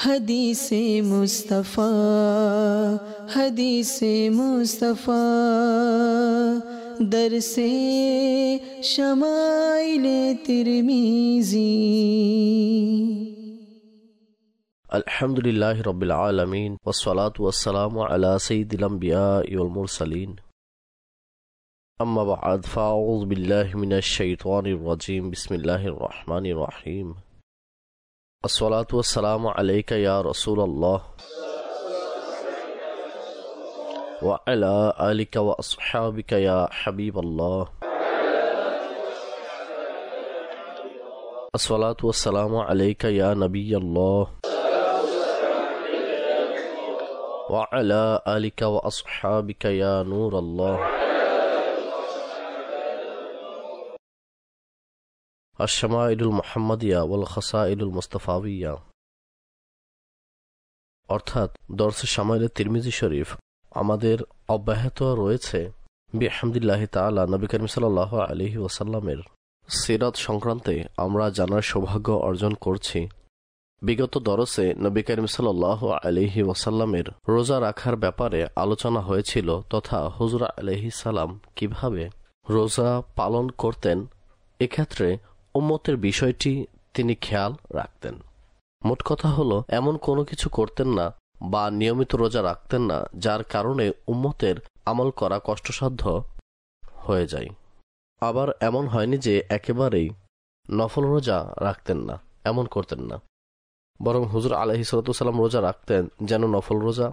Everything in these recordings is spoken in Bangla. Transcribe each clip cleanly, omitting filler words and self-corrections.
हदीसे मुस्तफ़ा हदीसे मुस्तफ़ा दरसे शमाइले तिरमिज़ी। अल्हम्दुलिल्लाहि रब्बिल आलमीन वस्सलातु वस्सलामु अला सय्यिदिल अंबियाइ वल मुरसलीन अम्मा बअद फ़अऊज़ु बिल्लाहि मिनश शैतानिर रजीम बिस्मिल्लाहिर रहमानिर रहीम अस्सलातु वस्सलामु अलैका या रसूलल्लाह व अला आलिका व अस्हाबिका या हबीबल्लाह अस्सलातु वस्सलामु अलैका या नबियल्लाह व अला आलिका व अस्हाबिका या नूरल्लाह अश-शमाइलुल मुहम्मदिया वल खसाइलुल मुस्तफाविया অর্থাৎ দরস শামাইলে তিরমিজি শরীফ আমাদের অব্যাহত রয়েছে বিহামদিল্লাহি তাআলা নবী করিম সাল্লাল্লাহু আলাইহি ওয়াসাল্লামের সিরাত সংক্রান্তে আমরা জানার সৌভাগ্য অর্জন করছি। বিগত দরসে নবী করিম সাল্লাল্লাহু আলাইহি ওয়াসাল্লামের রোজা রাখার ব্যাপারে আলোচনা হয়েছিল তথা হুজুর আলাইহিস সালাম কিভাবে রোজা পালন করতেন, এক্ষেত্রে উম্মতের বিষয়টি তিনি খেয়াল রাখতেন। মোট কথা হলো এমন কোনো কিছু করতেন না বা নিয়মিত রোজা রাখতেন না যার কারণে উম্মতের আমল করা কষ্টসাধ্য হয়ে যায়। আবার এমন হয়নি যে একেবারেই নফল রোজা রাখতেন না, এমন করতেন না, বরং হুজুর আলাইহিস সালাম রোজা রাখতেন যেন নফল রোজা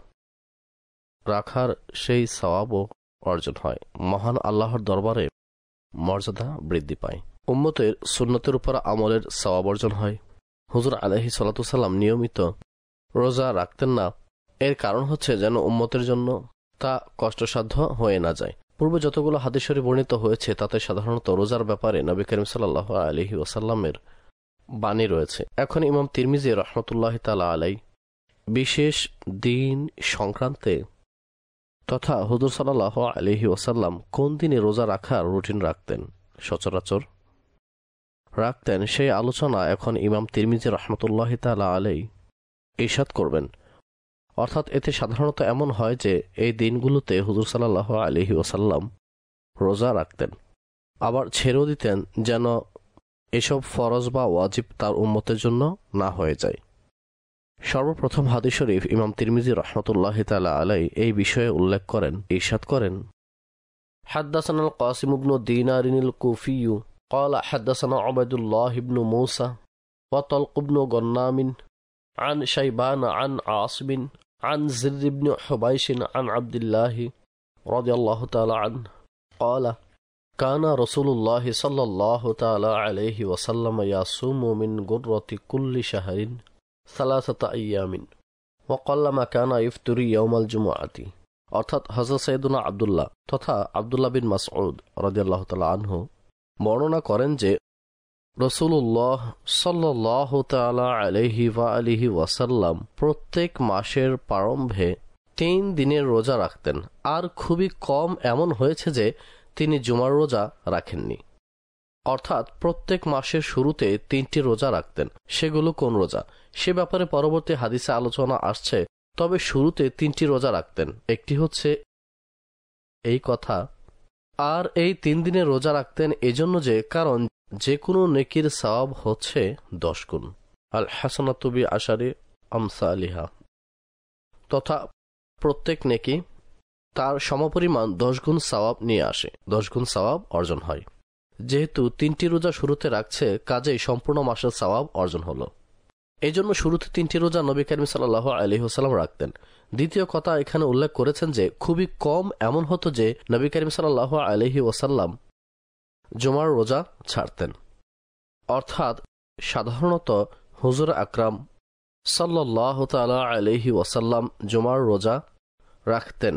রাখার সেই সওয়াবও অর্জন হয়, মহান আল্লাহর দরবারে মর্যাদা বৃদ্ধি পায়, উম্মতের সুন্নতের উপর আমলের সওয়াব অর্জন হয়। হুজুর আলাইহিস সালাম নিয়মিত রোজা রাখতেন না, এর কারণ হচ্ছে যেন উম্মতের জন্য তা কষ্টসাধ্য হয়ে না যায়। পূর্বে যতগুলো হাদিস শরীফ বর্ণিত হয়েছে তাতে সাধারণত রোজার ব্যাপারে নবী করিম সাল্লাল্লাহু আলাইহি ওয়াসাল্লামের বাণী রয়েছে। এখন ইমাম তিরমিজি রাহমাতুল্লাহি তাআলা আলাই বিশেষ দিন সংক্রান্তে তথা হুজুর সাল্লাল্লাহু আলাইহি ওয়াসাল্লাম কোন দিনে রোজা রাখার রুটিন রাখতেন, সচরাচর রাখতেন, সেই আলোচনা এখন ইমাম তিরমিজি রাহমাতুল্লাহি তাআলা আলাই ইরশাদ করবেন। অর্থাৎ এতে সাধারণত এমন হয় যে এই দিনগুলোতে হুজুর সাল্লাল্লাহু আলাইহি ওয়াসাল্লাম রোজা রাখতেন, আবার ছেড়েও দিতেন যেন এসব ফরজ বা ওয়াজিব তার উম্মতের জন্য না হয়ে যায়। সর্বপ্রথম হাদিস শরীফ ইমাম তিরমিজি রাহমাতুল্লাহি তাআলা আলাই এই বিষয়ে উল্লেখ করেন, ইরশাদ করেন, হাদদাসানাল কাসিম ইবনে দিনারিনিল কুফি قال حدثنا عبد الله بن موسى وطلق بن غنام عن شيبان عن عاصم عن زر بن حبيش عن عبد الله رضي الله تعالى عنه قال كان رسول الله صلى الله تعالى عليه وسلم يصوم من غرة كل شهر 3 أيام وقلما كان يفطر يوم الجمعة। অর্থাৎ হযরত সাইয়েদুনা আব্দুল্লাহ তথা আব্দুল্লাহ বিন মাসউদ রাদিয়াল্লাহু তাআলা আনহু বর্ণনা করেন যে রাসূলুল্লাহ সাল্লাল্লাহু তাআলা আলাইহি ওয়া আলিহি ওয়াসাল্লাম প্রত্যেক মাসের প্রারম্ভে 3 দিনের রোজা রাখতেন, আর খুবই কম এমন হয়েছে যে তিনি জুমার রোজা রাখেননি। অর্থাৎ প্রত্যেক মাসের শুরুতে 3টি রোজা রাখতেন। সেগুলো কোন রোজা সে ব্যাপারে পরবর্তী হাদিসে আলোচনা আসছে, তবে শুরুতে 3টি রোজা রাখতেন। একটি হচ্ছে এই কথা, আর এই 3 দিনের রোজা রাখতেন এজন্য যে কারণ যে কোনো নেকির সওয়াব হচ্ছে 10 গুণ, আল হাসানাতু বি আশারি আমসালিহা, তথা প্রত্যেক নেকি তার সমপরিমাণ 10 গুণ সওয়াব নিয়ে আসে, 10 গুণ সওয়াব অর্জন হয়। যেহেতু 3টি রোজা শুরুতে রাখছে কাজেই সম্পূর্ণ মাসের সওয়াব অর্জন হলো। এই জন্য শুরুতে 3টি রোজা নবী করিম সাল্লাল্লাহু আলাইহি ওয়াসাল্লাম রাখতেন। দ্বিতীয় কথা এখানে উল্লেখ করেছেন যে খুবই কম এমন হতো যে নবী করিম সাল্লাল্লাহু আলাইহি ওয়াসাল্লাম জুমার রোজা ছাড়তেন। অর্থাৎ সাধারণত হুজুর আকরাম সাল্লাল্লাহু তাআলা আলাইহি ওয়াসাল্লাম জুমার রোজা রাখতেন।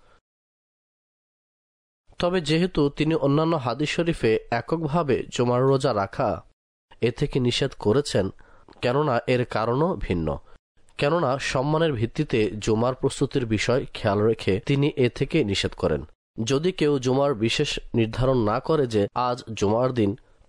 তবে যেহেতু তিনি অন্যান্য হাদিস শরীফে এককভাবে জুমার রোজা রাখা এ থেকে নিষেধ করেছেন, কেননা এর কারণও ভিন্ন, কেননা সম্মানের ভিত্তিতে জুমার প্রস্তুতির বিষয় খেয়াল রেখে তিনি এ থেকে নিষেধ করেন। যদি কেউ জুমার বিশেষ নির্ধারণ না করে যে আজ জুমার দিন,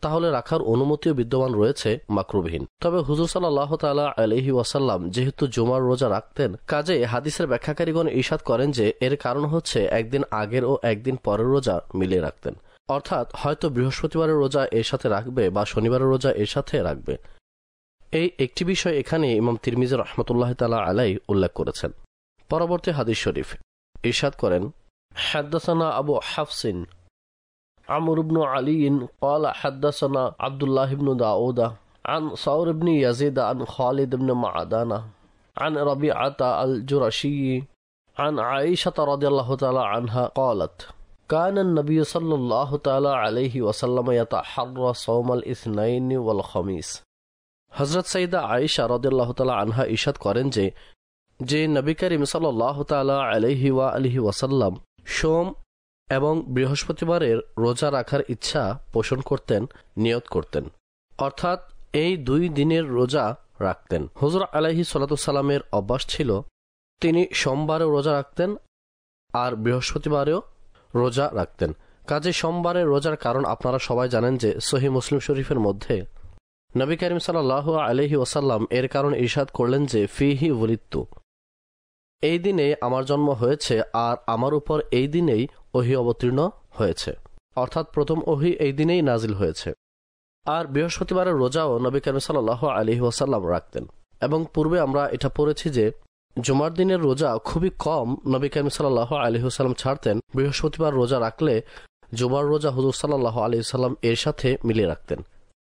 তাহলে রাখার অনুমতিও বিদ্যমান রয়েছে মাকরুহবিহীন। তবে হুজুর সাল্লাল্লাহু তাআলা আলাইহি ওয়াসাল্লাম যেহেতু জুমার রোজা রাখতেন, কাজে হাদিসের ব্যাখ্যাকারীগণ ইরশাদ করেন যে এর কারণ হচ্ছে একদিন আগের ও একদিন পরের রোজা মিলিয়ে রাখতেন। অর্থাৎ হয়তো বৃহস্পতিবারের রোজা এর সাথে রাখবে বা শনিবারের রোজা এর সাথে রাখবে। এই একটি বিষয় এখানে ইমাম তিরমিজি রাহমাতুল্লাহি তাআলা আলাইহি উল্লেখ করেছেন। পরবর্তী হাদিস শরীফ ইরশাদ করেন, হাদ্দাসানা আবু হাফসিন আমর ইবনে আলী قال حدثنا عبد الله بن داود عن ثور بن يزيد عن خالد بن معدان عن ربيعة الجرشي عن عائشة رضي الله تعالى عنها قالت كان النبي صلى الله تعالى عليه وسلم يتحرى صوم الاثنين والخميس। হযরত সাইয়্যিদা আয়েশা রাদিয়াল্লাহু তাআলা আনহা ইরশাদ করেন যে নবী করিম সাল্লাল্লাহু তাআলা আলাইহি ওয়া আলিহি ওয়াসাল্লাম সোম এবং বৃহস্পতিবারের রোজা রাখার ইচ্ছা পোষণ করতেন, নিয়ত করতেন, অর্থাৎ এই 2 দিনের রোজা রাখতেন। হুজুর আলাইহি সাল্লাতু সাল্লামের অভ্যাস ছিল তিনি সোমবারেও রোজা রাখতেন আর বৃহস্পতিবারেও রোজা রাখতেন। কাজে সোমবারের রোজার কারণ আপনারা সবাই জানেন যে সহিহ মুসলিম শরীফের মধ্যে নবী করিম সাল্লাল্লাহু আলাইহি ওয়াসাল্লাম এর কারণ ইরশাদ করলেন যে ফিহি ওয়ালিদতু, এই দিনে আমার জন্ম হয়েছে আর আমার উপর এই দিনেই ওহী অবতীর্ণ হয়েছে, অর্থাৎ প্রথম ওহী এই দিনেই নাজিল হয়েছে। আর বৃহস্পতিবারের রোজাও নবী করিম সাল্লাল্লাহু আলাইহি ওয়াসাল্লাম রাখতেন। এবং পূর্বে আমরা এটা পড়েছি যে জুমার দিনের রোজা খুবই কম নবী করিম সাল্লাল্লাহু আলাইহি ওয়াসাল্লাম ছাড়তেন। বৃহস্পতিবার রোজা রাখলে জুমার রোজা হুজুর সাল্লাল্লাহু আলাইহি ওয়াসাল্লাম এর সাথে মিলিয়ে রাখতেন।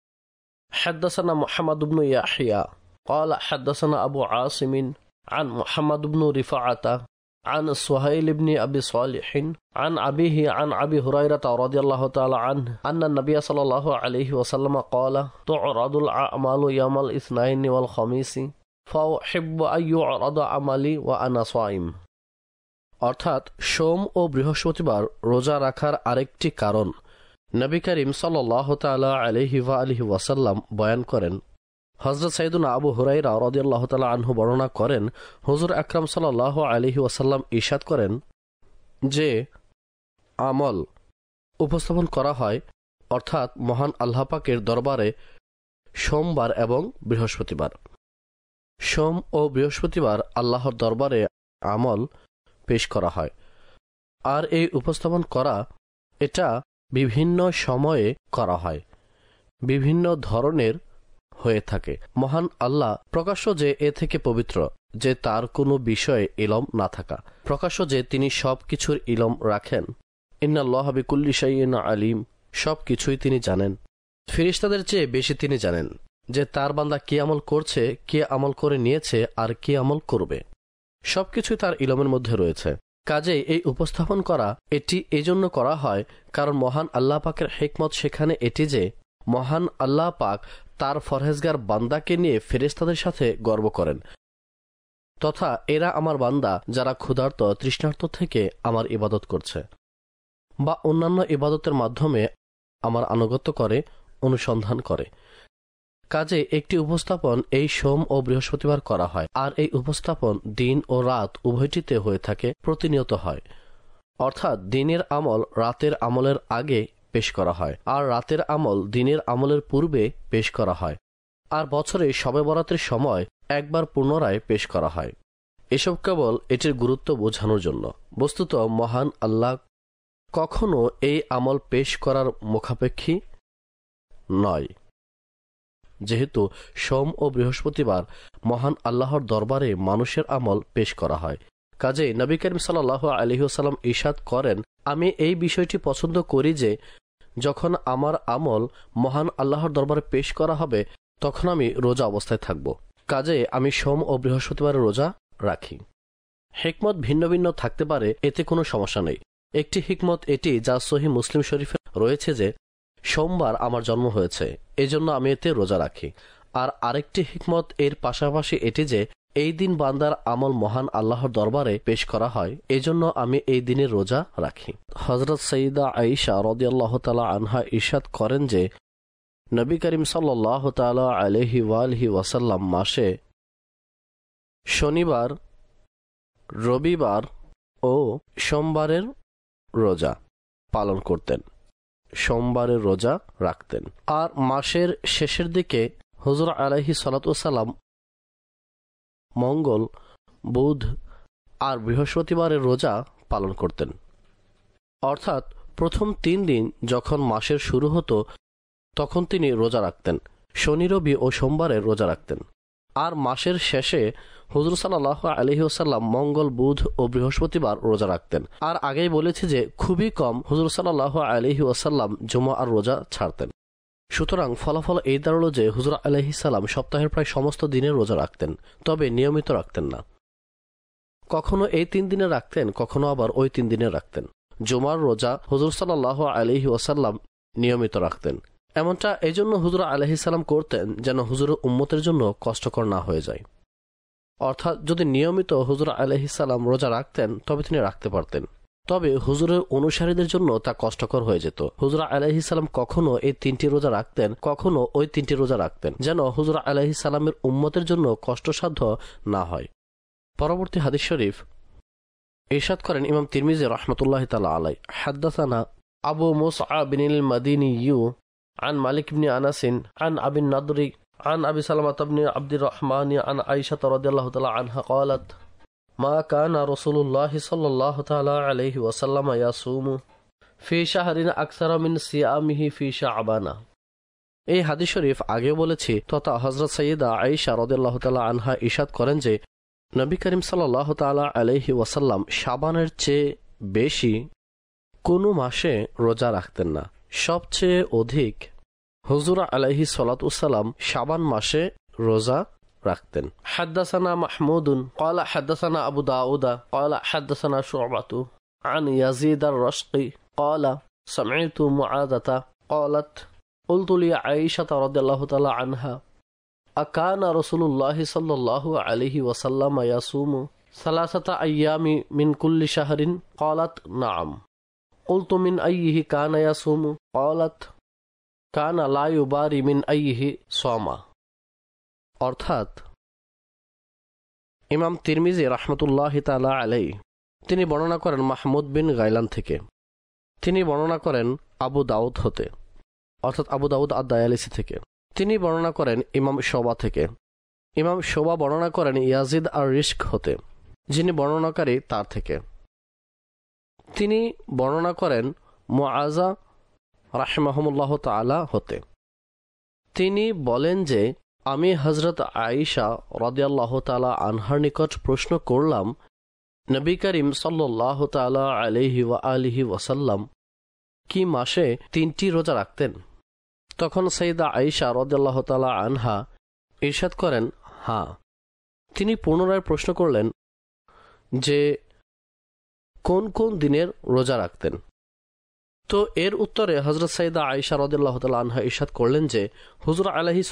حدثنا محمد بن يحيى قال حدثنا أبو عاصم عن محمد بن رفاعة عن سهيل بن أبي صالح عن أبيه عن أبي هريرة رضي الله تعالى عنه أن النبي صلى الله عليه وسلم قال تعرض الأعمال يوم الاثنين والخميس فأحب أن يعرض عملي وأنا صائم। অর্থাৎ সোম ও বৃহস্পতিবার রোজা রাখার আরেকটি কারণ নবী করিম সাল্লাল্লাহু তাআলা আলাইহি ওয়া আলিহি ওয়াসাল্লাম বয়ান করেন। হযরত সাইয়্যিদুনা আবু হুরায়রা রাদিয়াল্লাহু তাআলা আনহু বর্ণনা করেন, হুজুর আকরাম সাল্লাল্লাহু আলাইহি ওয়াসাল্লাম ইরশাদ করেন যে আমল উপস্থাপন করা হয়, অর্থাৎ মহান আল্লাহ পাকের দরবারে সোমবার এবং বৃহস্পতিবার। সোম ও বৃহস্পতিবার আল্লাহর দরবারে আমল পেশ করা হয়। আর এই উপস্থাপন করা এটা বিভিন্ন সময়ে করা হয়, বিভিন্ন ধরনের হয়ে থাকে। মহান আল্লাহ প্রকাশ্য যে এ থেকে পবিত্র যে তার কোনো বিষয়ে ইলম না থাকা, প্রকাশ্য যে তিনি সব কিছুর ইলম রাখেন। ইন্নাল্লাহা বিকুল্লি শাইইন আলিম, সব কিছুই তিনি জানেন। ফেরেশতাদের চেয়ে বেশি তিনি জানেন যে তার বান্দা কি আমল করছে, কি আমল করে নিয়েছে আর কি আমল করবে। সবকিছুই তার ইলমের মধ্যে রয়েছে। কাজেই এই উপস্থাপন করা এটি এজন্য করা হয় কারণ মহান আল্লাহ পাকের হিকমত সেখানে এটি যে মহান আল্লাহ পাক তার ফরহেজগার বান্দাকে নিয়ে ফেরেশতাদের সাথে গর্ব করেন, তথা এরা আমার বান্দা যারা ক্ষুধার্ত তৃষ্ণার্ত থেকে আমার ইবাদত করছে বা অন্যান্য ইবাদতের মাধ্যমে আমার আনুগত্য করে, অনুসন্ধান করে। কাজে একটি উপস্থাপন এই সোম ও বৃহস্পতিবার করা হয়, আর এই উপস্থাপন দিন ও রাত উভয়টিতে হয়ে থাকে, প্রতিনিয়ত হয়। অর্থাৎ দিনের আমল রাতের আমলের আগে পেশ করা হয় আর রাতের আমল দিনের আমলের পূর্বে পেশ করা হয়, আর বছরে শবে বরাতের সময় একবার পুনরায় পেশ করা হয়। এসব কেবল এটির গুরুত্ব বোঝানোর জন্য। বস্তুত মহান আল্লাহ কখনো এই আমল পেশ করার মুখাপেক্ষী নয়, যেহেতু সোম ও বৃহস্পতিবার মহান আল্লাহর দরবারে মানুষের আমল পেশ করা হয়। কাজেই নবী করিম সাল্লাল্লাহু আলাইহি ওয়াসাল্লাম ইরশাদ করেন, আমি এই বিষয়টি পছন্দ করি যে যখন আমার আমল মহান আল্লাহর দরবারে পেশ করা হবে তখন আমি রোজা অবস্থায় থাকব। কাজেই আমি সোম ও বৃহস্পতিবারের রোজা রাখি। হিকমত ভিন্ন ভিন্ন থাকতে পারে, এতে কোনো সমস্যা নেই। একটি হিকমত এটি যা সহিহ মুসলিম শরীফে রয়েছে যে সোমবার আমার জন্ম হয়েছে, এজন্য আমি এতে রোজা রাখি। আর আরেকটি হিকমত এর পাশাপাশি এটি যে এই দিন বান্দার আমল মহান আল্লাহর দরবারে পেশ করা হয়, এজন্য আমি এই দিনের রোজা রাখি। হযরত সাইয়্যিদা আয়েশা রাদিয়াল্লাহু তাআলা আনহা ইরশাদ করেন যে নবী করিম সাল্লাল্লাহু তাআলা আলাইহি ওয়া আলিহি ওয়াসাল্লাম মাসে শনিবার, রবিবার ও সোমবারের রোজা পালন করতেন। সোমবারের রোজা রাখতেন। আর মাসের শেষের দিকে হুজুর আলাইহিস সালাতু ওয়াস সালাম মঙ্গল, বুধ আর বৃহস্পতিবারের রোজা পালন করতেন। অর্থাৎ প্রথম 3 দিন যখন মাসের শুরু হতো তখন তিনি রোজা রাখতেন, শনি, রবি ও সোমবারের রোজা রাখতেন। আর মাসের শেষে হুজুর সাল্লাল্লাহু আলাইহি ওয়াসাল্লাম মঙ্গল, বুধ ও বৃহস্পতিবার রোজা রাখতেন। আর আগেই বলেছি যে খুবই কম হুজুর সাল্লাল্লাহু আলাইহি ওয়াসাল্লাম জুমা আর রোজা ছাড়তেন। সুতরাং ফলাফল এই দাঁড়ালো যে হুজুর আলাইহিস সালাম সপ্তাহের প্রায় সমস্ত দিনের রোজা রাখতেন, তবে নিয়মিত রাখতেন না। কখনো এই 3 দিনে রাখতেন, কখনো আবার ওই 3 দিনে রাখতেন। জুমার রোজা হুজুর সাল্লাল্লাহু আলাইহি ওয়াসাল্লাম নিয়মিত রাখতেন। এমনটা এই জন্য হুজুর আলাইহিস সালাম করতেন যেন হুজুরের উম্মতের জন্য কষ্টকর না হয়ে যায়। অর্থাৎ যদি নিয়মিত হুজুর আলাইহিস সালাম রোজা রাখতেন তবে তিনি রাখতে পারতেন, তবে হুজুরের অনুসারীদের জন্য তা কষ্টকর হয়ে যেত। হুজুর আলাইহিস সালাম কখনো এই 3টি রোজা রাখতেন, কখনো ওই 3টি রোজা রাখতেন, যেন হুজুর আলাইহিস সালামের উম্মতের জন্য কষ্টসাধ্য না হয়। পরবর্তী হাদিস শরীফ ইরশাদ করেন ইমাম তিরমিজি রাহমাতুল্লাহি তাআলা আলাইহি, হাদাসানা আবু মুসআব বিন মাদিনী عن مالك بن أنس عن أبي النضر عن أبي سلمة بن عبد الرحمن عن عائشة رضي الله تعالى عنها قالت ما كان رسول الله صلى الله تعالى عليه وسلم يصوم في شهر أكثر من صيامه في شعبان। এই হাদিস শরীফ আগে বলেছি তথা হযরত সাইয়্যিদা আয়েশা রাদিয়াল্লাহু তাআলা আনহা ইরশাদ করেন যে নবী করিম সাল্লাল্লাহু তাআলা আলাইহি ওয়াসাল্লাম শাবানের চেয়ে বেশি কোনো মাসে রোজা রাখতেন না। সবচেয়ে অধিক হুজুর আলাইহিস সালাতু ওয়াস সালাম শাবান মাসে রোজা রাখতেন। হাদাসানা মাহমুদুন ক্বালা হাদাসানা আবু দাউদ ক্বালা হাদাসানা শুআবাতু আন ইয়াজিদ আর-রাশকি ক্বালা সামি'তু মুআযাতা ক্বালাত قلت لعائشة رضي الله تعالى عنها أكان رسول الله صلى الله عليه وسلم يصوم 3 أيام من كل شهر؟ قالت نعم. قلت من أيه كان يصوم؟ قالت كان لا يباري من أيه صام। অর্থাৎ ইমাম তিরমিজি রাহমাতুল্লাহি তাআলা আলাইহি তিনি বর্ণনা করেন মাহমুদ বিন গাইলান থেকে, তিনি বর্ণনা করেন আবু দাউদ হতে, অর্থাৎ আবু দাউদ আদ-দায়ালিসি থেকে, তিনি বর্ণনা করেন ইমাম শোবা থেকে, ইমাম শোবা বর্ণনা করেন ইয়াজিদ আর-রিশক হতে, যিনি বর্ণনাকারী তার থেকে, তিনি বর্ণনা করেন মুআযা রাহিমাহুমুল্লাহ তাআলা হতে। তিনি বলেন যে আমি হযরত আয়েশা রাদিয়াল্লাহু তাআলা আনহার নিকট প্রশ্ন করলাম নবী করিম সাল্লাল্লাহু তাআলা আলাইহি ওয়া আলিহি ওয়াসাল্লাম কি মাসে 3টি রোজা রাখতেন? তখন সাইয়্যিদা আয়েশা রাদিয়াল্লাহু তাআলা আনহা ইরশাদ করেন হ্যাঁ। তিনি পুনরায় প্রশ্ন করলেন যে কোন কোন দিনের রোজা রাখতেন? তো এর উত্তরে হযরত সাইয়্যিদা আয়েশা রাদিয়াল্লাহু তাআলা আনহা ইরশাদ করলেন যে হুজুর আলাইহিস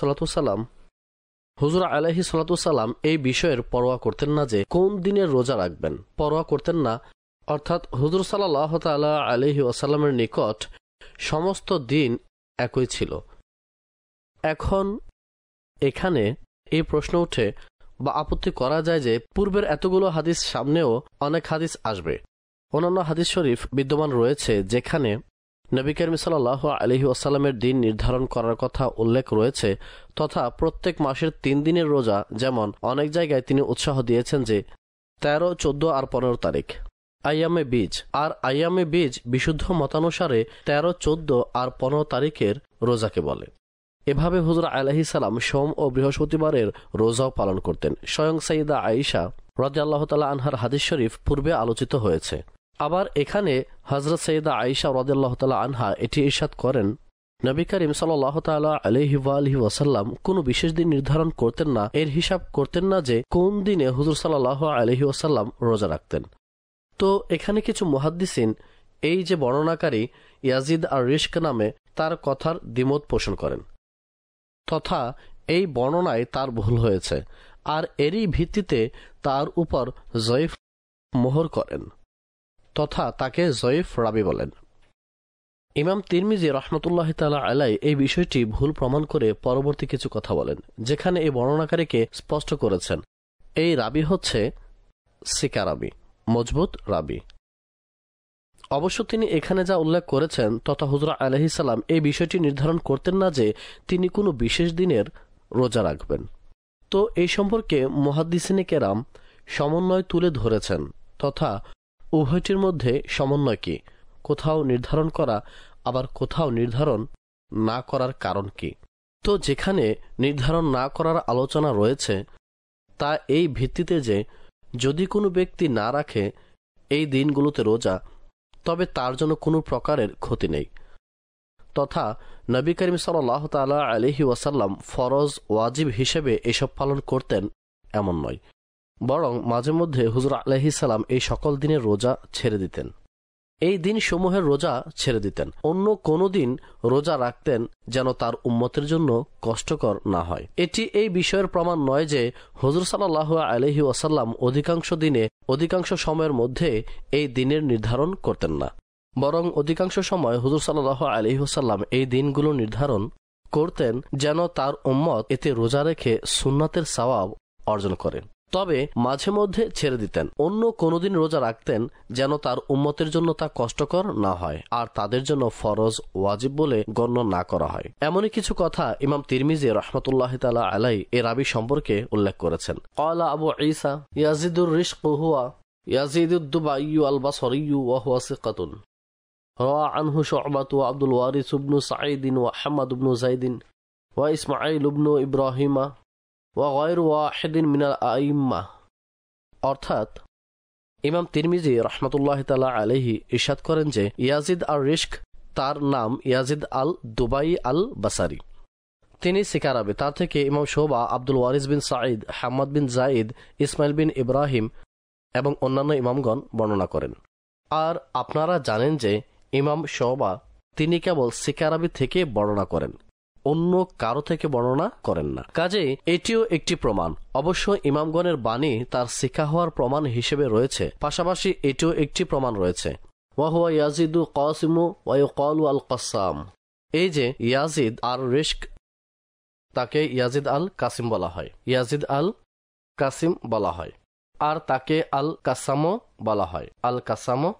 সালাতু সালাম এই বিষয়ের পরোয়া করতেন না যে কোন দিনের রোজা রাখবেন, পরোয়া করতেন না। অর্থাৎ হুজুর সাল্লাল্লাহু তাআলা আলাইহি ওয়াসাল্লামের নিকট সমস্ত দিন একই ছিল। এখন এখানে এই প্রশ্ন ওঠে বা আপত্তি করা যায় যে পূর্বের এতগুলো হাদিস সামনেও অনেক হাদিস আসবে, অন্যান্য হাদিস শরীফ বিদ্যমান রয়েছে যেখানে নবী করিম সাল্লাল্লাহু আলাইহি ওয়াসাল্লামের দিন নির্ধারণ করার কথা উল্লেখ রয়েছে, তথা প্রত্যেক মাসের 3 দিনের রোজা, যেমন অনেক জায়গায় তিনি উৎসাহ দিয়েছেন যে 13, 14 আর 15 তারিখ আইয়ামে বীজ, আর আইয়ামে বীজ বিশুদ্ধ মতানুসারে 13, 14 আর 15 তারিখের রোজাকে বলে। এভাবে হুজুর আলাইহিস সালাম সোম ও বৃহস্পতিবারের রোজাও পালন করতেন। স্বয়ং সাইয়্যিদা আয়েশা রাদিয়াল্লাহু তাআলা আনহার হাদিস শরীফ পূর্বে আলোচিত হয়েছে। আবার এখানে হযরত সাইয়্যিদা আয়েশা রাদিয়াল্লাহু তাআলা আনহা এটি ইরশাদ করেন নবী করিম সাল্লাল্লাহু তাআলা আলাইহি ওয়া আলিহি ওয়াসাল্লাম কোনো বিশেষ দিন নির্ধারণ করতেন না, এর হিসাব করতেন না যে কোন দিনে হুজুর সাল্লাল্লাহু আলাইহি ওয়াসাল্লাম রোজা রাখতেন। তো এখানে কিছু মুহাদ্দিসিন এই যে বর্ণনাকারী ইয়াজিদ আর-রিশক নামে তার কথার দ্বিমত পোষণ করেন, তথা এই বর্ণনায় তার ভুল হয়েছে, আর এরই ভিত্তিতে তার উপর জয়ীফ মোহর করেন, তথা তাকে জয়ীফ রাবি বলেন। ইমাম তিরমিজি রাহমাতুল্লাহি তাআলা আলাইহি এই বিষয়টি ভুল প্রমাণ করে পরবর্তী কিছু কথা বলেন, যেখানে এই বর্ণনাকারীকে স্পষ্ট করেছেন এই রাবি হচ্ছে সিকা রাবি, মজবুত রাবি। অবশ্য তিনি এখানে যা উল্লেখ করেছেন তথা হুজুর আলাইহিস সালাম এই বিষয়টি নির্ধারণ করতেন না যে তিনি কোনো বিশেষ দিনের রোজা রাখবেন। তো এই সম্পর্কে মুহাদ্দিসিনে কেরাম সমন্বয় তুলে ধরেছেন তথা উভয়টির মধ্যে সমন্বয় কি, কোথাও নির্ধারণ করা আবার কোথাও নির্ধারণ না করার কারণ কি। তো যেখানে নির্ধারণ না করার আলোচনা রয়েছে তা এই ভিত্তিতে যে যদি কোনো ব্যক্তি না রাখে এই দিনগুলোতে রোজা তবে তার জন্য কোনো প্রকারের ক্ষতি নেই, তথা নবী করিম সাল্লাল্লাহু তাআলা আলাইহি ওয়াসাল্লাম ফরজ ওয়াজিব হিসেবে এসব পালন করতেন এমন নয়, বরং মাঝে মধ্যে হুজুর আলাইহিস সালাম এই সকল দিনের রোজা ছেড়ে দিতেন। এই দিন সমূহের রোজা ছেড়ে দিতেন, অন্য কোনো দিন রোজা রাখতেন যেন তার উম্মতের জন্য কষ্টকর না হয়। এটি এই বিষয়ের প্রমাণ নয় যে হুজুর সাল্লাল্লাহু আলাইহি ওয়াসাল্লাম অধিকাংশ দিনে অধিকাংশ সময়ের মধ্যে এই দিনের নির্ধারণ করতেন না, বরং অধিকাংশ সময় হুজুর সাল্লাল্লাহু আলাইহি ওয়াসাল্লাম এই দিনগুলো নির্ধারণ করতেন যেন তার উম্মত এতে রোজা রেখে সুন্নাতের সওয়াব অর্জন করেন। তবে মাঝে মধ্যে ছেড়ে দিতেন, অন্য কোনোদিন রোজা রাখতেন যেন তার উম্মতের জন্য তা কষ্টকর না হয় আর তাদের জন্য ফরজ ওয়াজিব বলে গণ্য না করা হয়। এমনই কিছু কথা ইমাম তিরমিজি রাহমাতুল্লাহি তাআলা আলাইহি এর রাবি সম্পর্কে উল্লেখ করেছেন। ক্বালা আবু ঈসা ইয়াজিদুর রিশকু হুয়া ইয়াজিদুদ দুবাইয়্যু আল বাসরিয়্যু ওয়া হুয়া সিকাতুন রাওয়া আনহু শু'বাতু ওয়া আব্দুল ওয়ারিস ইবনু সাঈদ ওয়া হামাদ ইবনু যায়েদ ওয়া ইসমাঈল ইবনু ইব্রাহিমা অর্থাৎ ইমাম তিরমিজি রাহমাতুল্লাহি তাআলা আলাইহি ইরশাদ করেন যে ইয়াজিদ আর রিশক তার নাম ইয়াজিদ আল দুবাই আল বাসারি, তিনি সিকারাবে। তার থেকে ইমাম শুবা, আব্দুল ওয়ারিস বিন সাঈদ, হাম্মাদ বিন যায়েদ, ইসমাইল বিন ইব্রাহিম এবং অন্যান্য ইমামগণ বর্ণনা করেন। আর আপনারা জানেন যে ইমাম শুবা তিনি কেবল সিকারাবি থেকে বর্ণনা করেন, অন্য কারো থেকে বর্ণনা করেন না। কাজেই এটিও একটি প্রমাণ। অবশ্য ইমামগণের বাণী তার শিক্ষা হওয়ার প্রমাণ হিসেবে রয়েছে, পাশাপাশি এটিও একটি প্রমাণ রয়েছে ওয়া হুয়া ইয়াজিদু কাসিমু ওয়া ইউকালু আল কাসাম। এই যে ইয়াজিদ আর রিশক তাকে ইয়াজিদ আল কাসিম বলা হয়, ইয়াজিদ আল কাসিম বলা হয়, আর তাকে আল কাসামও বলা হয়, আল কাসামও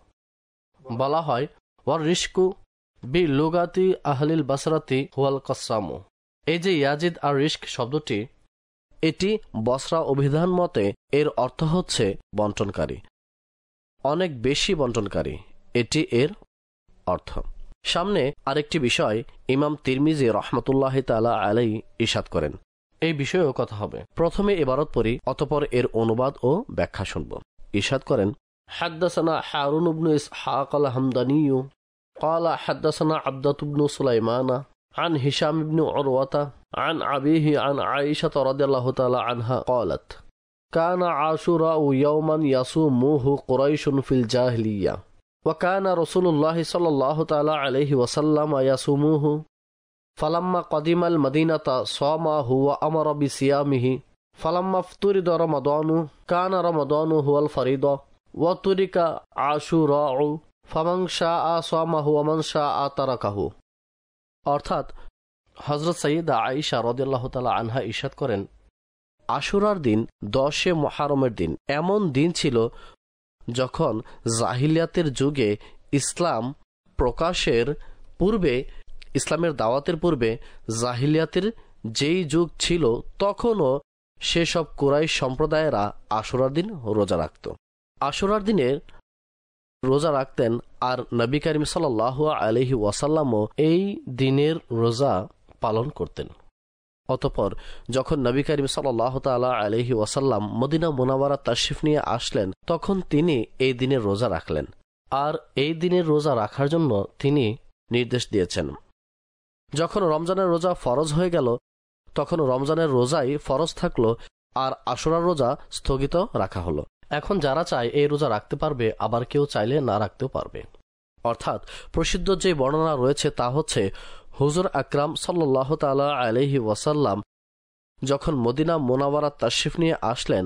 বলা হয়। ওয়া রিশকু বি লুগাতি আহলিল বাসরাতি হুয়াল কাসামু। এই যে ইয়াজিদ আর রিশক শব্দটি, এটি বসরা অভিধান মতে এর অর্থ হচ্ছে বন্টনকারী, অনেক বেশি বন্টনকারী, এটি এর অর্থ। সামনে আরেকটি বিষয় ইমাম তিরমিজি রাহমাতুল্লাহি তাআলা আলাইহি ইরশাদ করেন, এই বিষয়েও কথা হবে। প্রথমে ইবারত পড়ি, অতঃপর এর অনুবাদ ও ব্যাখ্যা শুনব। ইরশাদ করেন, হাদদাসানা হারুন ইবনু ইসহাক আল হামদানী قال حدثنا عبدة بن سليمان عن هشام بن عروة عن أبيه عن عائشة رضي الله تعالى عنها قالت كان عاشوراء يوما يصومه قريش في الجاهلية وكان رسول الله صلى الله تعالى عليه وسلم يصومه فلما قدم المدينة صامه وأمر بصيامه فلما افترض رمضان كان رمضان هو الفريضة وترك عاشوراء ফামান শাআ সামাহু ওয়া মান শাআ তারাকাহু। অর্থাৎ হযরত সাইয়্যিদা আয়েশা রাদিয়াল্লাহু তাআলা আনহা ইরশাদ করেন, আশুরার দিন 10 মুহররমের দিন এমন দিন ছিল যখন জাহিলিয়াতের যুগে ইসলাম প্রকাশের পূর্বে, ইসলামের দাওয়াতের পূর্বে জাহিলিয়াতের যেই যুগ ছিল তখনও সেসব কুরাইশ সম্প্রদায়েরা আশুরার দিন রোজা রাখত। আশুরার দিনের রোজা রাখতেন আর নবী করিম সাল্লাল্লাহু আলাইহি ওয়াসাল্লামও এই দিনের রোজা পালন করতেন। অতঃপর যখন নবী করিম সাল্লাল্লাহু তাআলা আলাইহি ওয়াসাল্লাম মদিনা মুনাওয়ারা তাশরিফ নিয়ে আসলেন তখন তিনি এই দিনের রোজা রাখলেন, আর এই দিনের রোজা রাখার জন্য তিনি নির্দেশ দিয়েছেন। যখন রমজানের রোজা ফরজ হয়ে গেল তখন রমজানের রোজাই ফরজ থাকলো আর আশুরার রোজা স্থগিত রাখা হলো। এখন যারা চায় এই রোজা রাখতে পারবে, আবার কেউ চাইলে না রাখতেও পারবে। অর্থাৎ প্রসিদ্ধ যে বর্ণনা রয়েছে তা হচ্ছে হুজুর আকরাম সাল্লাল্লাহু তাআলা আলাইহি ওয়াসাল্লাম যখন মদিনা মুনাওয়ারা তাশরিফ নিয়ে আসলেন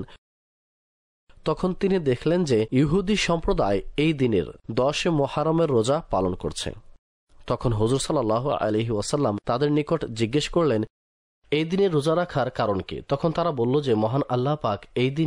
তখন তিনি দেখলেন যে ইহুদি সম্প্রদায় এই দিনের 10 মুহররমের রোজা পালন করছে। তখন হুজুর সাল্লাল্লাহু আলাইহি ওয়াসাল্লাম তাদের নিকট জিজ্ঞেস করলেন, এই দিনে রোজা রাখার কারণ কি? তখন তারা বলল যে মহান আল্লাহ পাক এই দিনে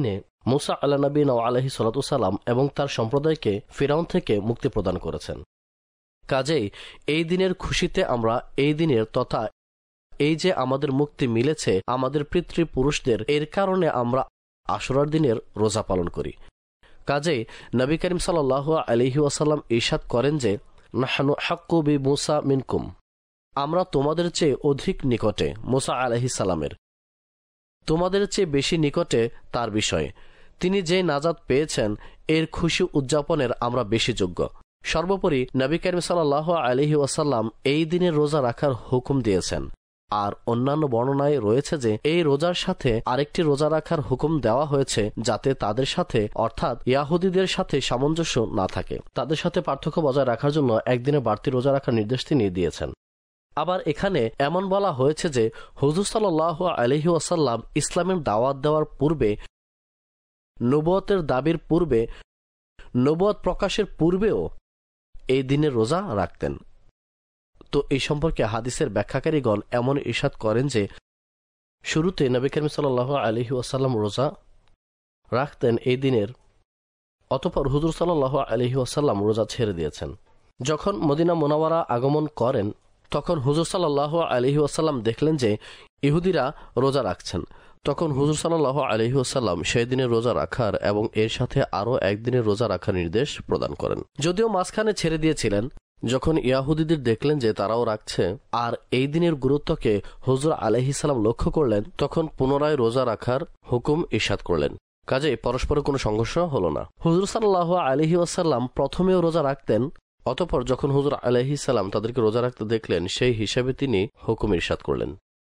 মুসা আলা নবীনা আলাইহি সাল্লাতু সালাম এবং তার সম্প্রদায়কে ফিরাউন থেকে মুক্তি প্রদান করেছেন। কাজেই এই দিনের খুশিতে আমরা এই দিনের তথা এই যে আমাদের মুক্তি মিলেছে আমাদের পিতৃপুরুষদের, এর কারণে আমরা আশুরার দিনের রোজা পালন করি। কাজেই নবী করিম সাল্লাল্লাহু আলাইহি ওয়াসাল্লাম ইরশাদ করেন যে নাহনু হাক্কু বি মুসা মিনকুম, আমরা তোমাদের চেয়ে অধিক নিকটে মুসা আলাইহিস সালামের, তোমাদের চেয়ে বেশি নিকটে তার বিষয়ে। তিনি যে নাজাত পেয়েছেন এর খুশি উদযাপনের আমরা বেশি যোগ্য। সর্বোপরি নবী করিম সাল্লাল্লাহু আলাইহি ওয়াসাল্লাম এই দিনের রোজা রাখার হুকুম দিয়েছেন। আর অন্যান্য বর্ণনায় রয়েছে যে এই রোজার সাথে আরেকটি রোজা রাখার হুকুম দেওয়া হয়েছে যাতে তাদের সাথে অর্থাৎ ইয়াহুদীদের সাথে সামঞ্জস্য না থাকে, তাদের সাথে পার্থক্য বজায় রাখার জন্য একদিনের বাড়তি রোজা রাখার নির্দেশ তিনি দিয়েছেন। আবার এখানে এমন বলা হয়েছে যে হুজুর সাল্লাল্লাহু আলাইহি ওয়াসাল্লাম ইসলামের দাওয়াত দেওয়ার পূর্বে, নবুয়তের দাবির পূর্বে, নবুয়ত প্রকাশের পূর্বেও এই দিনের রোজা রাখতেন। তো এই সম্পর্কে হাদিসের ব্যাখ্যাকারীগণ এমন ইরশাদ করেন যে শুরুতে নবী করিম সাল্লাল্লাহু আলাইহি ওয়াসাল্লাম রোজা রাখতেন এই দিনের, অতঃপর হুজুর সাল্লাল্লাহু আলাইহি ওয়াসাল্লাম রোজা ছেড়ে দিয়েছেন। যখন মদিনা মুনাওয়ারা আগমন করেন তখন হুজুর সাল্লাল্লাহু আলাইহি ওয়াসাল্লাম দেখলেন যে ইহুদিরা রোজা রাখছেন। তখন হুজুর সাল্লাল্লাহু আলাইহি ওয়াসাল্লাম সেই দিনের রোজা রাখার এবং এর সাথে আরও একদিনের রোজা রাখার নির্দেশ প্রদান করেন। যদিও মাঝখানে ছেড়ে দিয়েছিলেন, যখন ইয়াহুদীদের দেখলেন যে তারাও রাখছে আর এই দিনের গুরুত্বকে হুজুর আলাইহিস সালাম লক্ষ্য করলেন, তখন পুনরায় রোজা রাখার হুকুম ইরশাদ করলেন। কাজেই পরস্পরের কোনো সংঘর্ষ হলো না। হুজুর সাল্লাল্লাহু আলাইহি ওয়াসাল্লাম প্রথমেও রোজা রাখতেন, অতঃপর যখন হুজুর আলাইহিস সালাম তাদেরকে রোজা রাখতে দেখলেন সেই হিসাবে তিনি হুকুম ইরশাদ করলেন।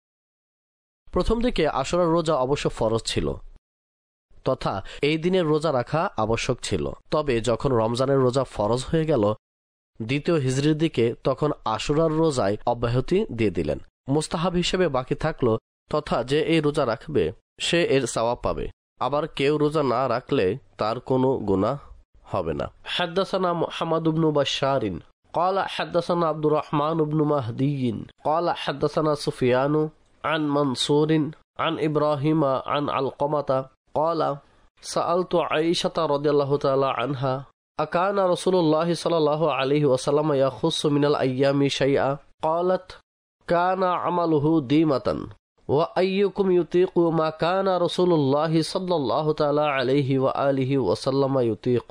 প্রথম দিকে আশুরার রোজা অবশ্য ফরজ ছিল তথা এই দিনের রোজা রাখা আবশ্যক ছিল। তবে যখন রমজানের রোজা ফরজ হয়ে গেল দ্বিতীয় হিজরির দিকে, তখন আশুরার রোজায় অব্যাহতি দিয়ে দিলেন। মুস্তাহাব হিসেবে বাকি থাকলো তথা যে এই রোজা রাখবে সে এর সওয়াব পাবে, আবার কেউ রোজা না রাখলে তার কোনো গুনাহ হবে না। হাদ্দাসানা মুহাম্মদ ইবনে বাশশারিন قال حدثنا عبد الرحمن بن مهدي قال حدثنا سفيان عن منصور عن إبراهيم عن علقمة قال سألت عائشة رضي الله تعالى عنها أكان رسول الله صلى الله عليه وسلم يخص من الأيام شيئا قالت كان عمله ديمة وأيكم يطيق ما كان رسول الله صلى الله تعالى عليه وآله وسلم يطيق।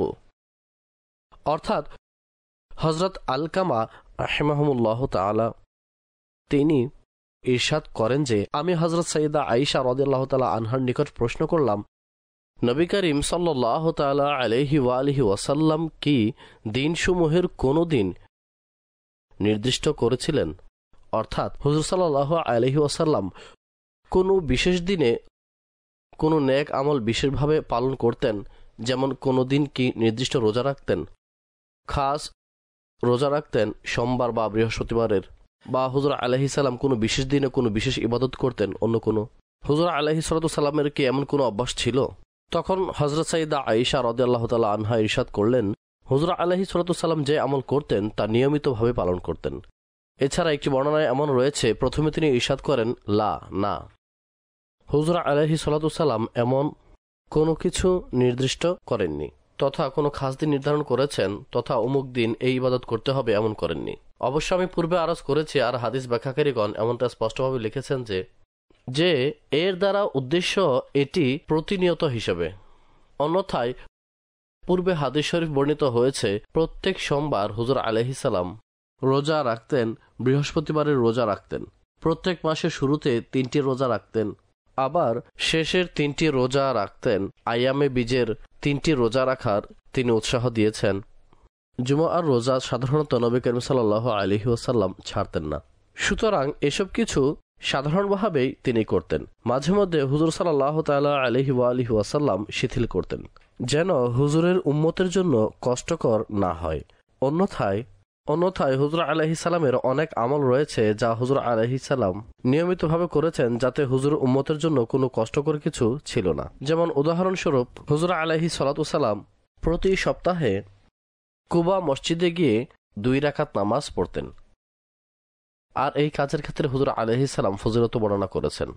অর্থাৎ হযরত আলকামা রাহিমাহুমুল্লাহ তাআলা তিনি ইরশাদ করেন যে আমি হযরত সাইয়্যিদা আয়েশা রাদিয়াল্লাহু তাআলা আনহার নিকট প্রশ্ন করলাম, নবী করিম সাল্লাল্লাহু তাআলা আলাইহি ওয়া আলিহি ওয়াসাল্লাম কি দিনসমূহের কোনো দিন নির্দিষ্ট করেছিলেন? অর্থাৎ হুজুর সাল্লাল্লাহু আলাইহি ওয়াসাল্লাম কোনো বিশেষ দিনে কোনো নেক আমল বিশেষভাবে পালন করতেন, যেমন কোনো দিন কি নির্দিষ্ট রোজা রাখতেন, খাস রোজা রাখতেন সোমবার বা বৃহস্পতিবারের, বা হুজুর আলাইহিস সালাম কোনো বিশেষ দিনে কোনো বিশেষ ইবাদত করতেন অন্য কোনো, হুজুর আলাইহিস সালামের কি এমন কোনো অভ্যাস ছিল? তখন হযরত সাইয়্যিদা আয়েশা রাদিয়াল্লাহু তাআলা আনহা ইরশাদ করলেন, হুজুর আলাইহিস সালাম যে আমল করতেন তা নিয়মিতভাবে পালন করতেন। এছাড়া একটি বর্ণনায় এমন রয়েছে প্রথমে তিনি ইরশাদ করেন লা না, হুজুর আলাইহিস সালাম এমন কোনো কিছু নির্দিষ্ট করেননি তথা কোনো খাস দিন নির্ধারণ করেছেন তথা অমুক দিন এই ইবাদত করতে হবে এমন করেননি। অবশ্য আমি পূর্বে আরজ করেছি আর হাদিস ব্যাখ্যাকারীগণ এমনটা স্পষ্টভাবে লিখেছেন যে এর দ্বারা উদ্দেশ্য এটি প্রতিনিয়ত হিসেবে। অন্যথায় পূর্বে হাদিস শরীফ বর্ণিত হয়েছে প্রত্যেক সোমবার হুজুর আলাইহিস সালাম রোজা রাখতেন, বৃহস্পতিবারের রোজা রাখতেন, প্রত্যেক মাসের শুরুতে 3টি রোজা রাখতেন, আবার শেষের 3টি রোজা রাখতেন। আইয়ামে বীজের 3টি রোজা রাখার তিনি উৎসাহ দিয়েছেন। জুমার রোজা সাধারণত নবী করিম সাল্লাল্লাহু আলাইহি ওয়াসাল্লাম ছাড়তেন না। সুতরাং এসব কিছু সাধারণভাবেই তিনি করতেন। মাঝে মধ্যে হুজুর সাল্লাল্লাহু তাআলা আলাইহি ওয়া আলিহি ওয়াসাল্লাম শিথিল করতেন যেন হুজুরের উম্মতের জন্য কষ্টকর না হয়। অন্যথায় হুজুর আলাইহিস সালামের অনেক আমল রয়েছে যা হুজুর আলাইহিস সালাম নিয়মিতভাবে করেছেন যাতে হুজুর উম্মতের জন্য কোনো কষ্টকর কিছু ছিল না। যেমন উদাহরণস্বরূপ হুজুর আলাইহিস সালাম প্রতি সপ্তাহে কুবা মসজিদে গিয়ে 2 রাকাত নামাজ পড়তেন, আর এই কাজের ক্ষেত্রে হুজুর আলাইহিস সালাম ফজিলত বর্ণনা করেছেন।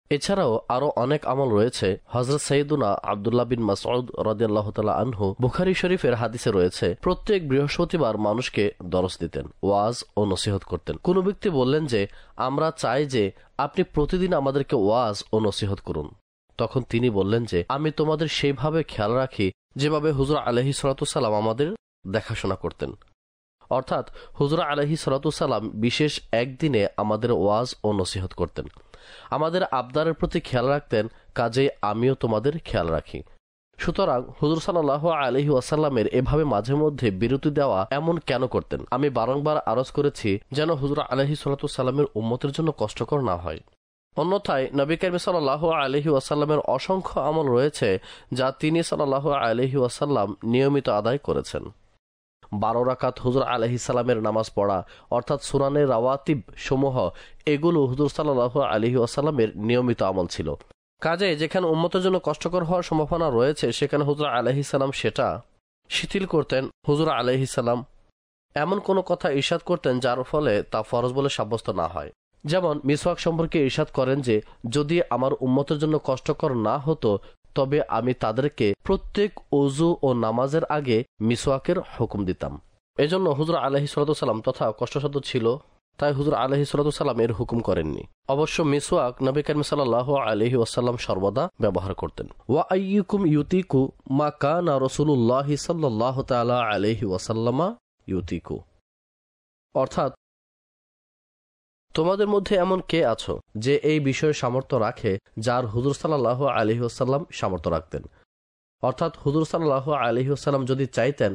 এছাড়াও আরো অনেক আমল রয়েছে। হযরত সাইয়্যিদুনা আব্দুল্লাহ বিন মাসউদ রাদিয়াল্লাহু তাআলা আনহু বুখারী শরীফের হাদিসে রয়েছে, প্রত্যেক বৃহস্পতিবার মানুষকে দরস দিতেন, ওয়াজ ও নসিহত করতেন। কোন ব্যক্তি বললেন যে আমরা চাই যে আপনি প্রতিদিন আমাদেরকে ওয়াজ ও নসিহত করুন। তখন তিনি বললেন যে আমি তোমাদের সেইভাবে খেয়াল রাখি যেভাবে হুজুর আলাইহিস সালাতু সালাম আমাদের দেখাশোনা করতেন। অর্থাৎ হুজুর আলাইহিস সালাতু সালাম বিশেষ একদিনে আমাদের ওয়াজ ও নসিহত করতেন, আমাদের আবদারের প্রতি খেয়াল রাখতেন, কাজে আমিও তোমাদের খেয়াল রাখি। সুতরাং হুজুর সাল্লাল্লাহু আলাইহি ওয়াসাল্লামের এভাবে মাঝে মধ্যে বিরতি দেওয়া এমন কেন করতেন? আমি বারংবার আরজ করেছি যেন হুজুর আলাইহিস সালাতু সালামের উম্মতের জন্য কষ্টকর না হয়। অন্যথায় নবী কারীম সাল্লাল্লাহু আলাইহি ওয়াসাল্লামের অসংখ্য আমল রয়েছে যা তিনি সাল্লাল্লাহু আলাইহি ওয়াসাল্লাম নিয়মিত আদায় করেছেন। 12 রাকাত হুজুর আলাইহিস সালামের নামাজ পড়া অর্থাৎ সুনানের রাওয়াতিব সমূহ, এগুলো হুজুর সাল্লাল্লাহু আলাইহি ওয়াসাল্লামের নিয়মিত আমল ছিল। কাজে যেখানে উম্মতের জন্য কষ্টকর হওয়ার সম্ভাবনা রয়েছে সেখানে হুজুর আলাইহিস সালাম সেটা শিথিল করতেন। হুজুর আলাইহিস সালাম এমন কোনো কথা ইরশাদ করতেন যার ফলে তা ফরজ বলে সাব্যস্ত না হয়। যেমন মিসওয়াক সম্পর্কে ইরশাদ করেন যে যদি আমার উম্মতের জন্য কষ্টকর না হতো তবে আমি তাদেরকে প্রত্যেক ওযু ও নামাজের আগে মিসওয়াকের হুকুম দিতাম। এজন্য হুজুর আলাইহিস সালাতু সালাম তথা কষ্টসাধ্য ছিল, তাই হুজুর আলাইহিস সালাতু সালাম এর হুকুম করেননি। অবশ্য মিসওয়াক নবী কারীম সাল্লাল্লাহু আলাইহি ওয়াসাল্লাম সর্বদা ব্যবহার করতেন। ওয়া আইয়ুকুম ইউতিকু মা কানা রাসূলুল্লাহ সাল্লাল্লাহু তাআলা আলাইহি ওয়াসাল্লামা ইউতিকু, অর্থাৎ তোমাদের মধ্যে এমন কে আছো যে এই বিষয়ে সামর্থ্য রাখে যার হুজুর সাল্লাল্লাহু আলাইহি ওয়াসাল্লাম সামর্থ্য রাখতেন। অর্থাৎ হুজুর সাল্লাল্লাহু আলাইহি ওয়াসাল্লাম যদি চাইতেন